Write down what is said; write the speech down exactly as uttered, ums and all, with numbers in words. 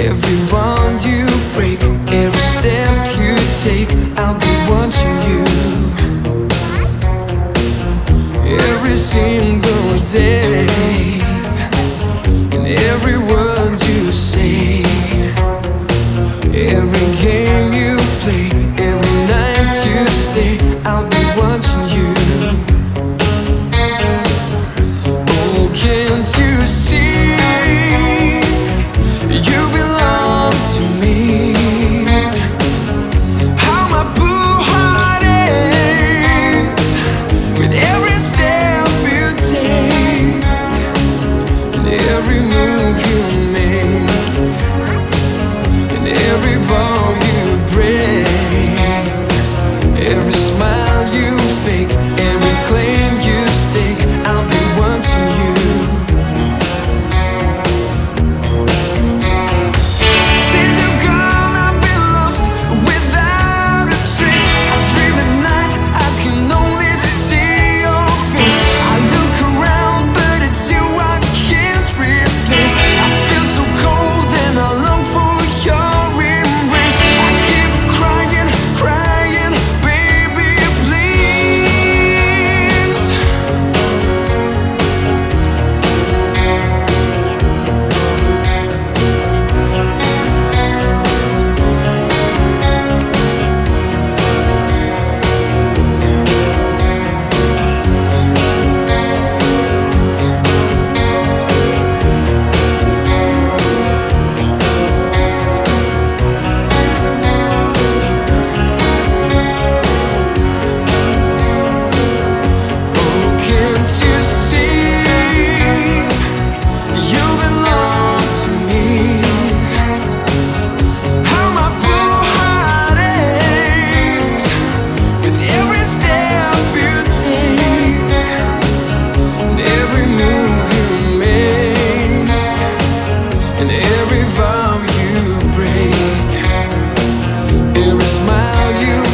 Every bond you break, every step you take, I'll be watching you every single day. In every word you say, every game you play, every night you stay, I'll be watching you. Oh, can't you see? You belong to me. How my blue heart aches with every step you take, and every move you make, and every vow you break, every smile you fake, every claim you stake, I'll be watching you. You see, you belong to me. How my blue heart aches with every step you take, and every move you make, and every vow you break, every smile you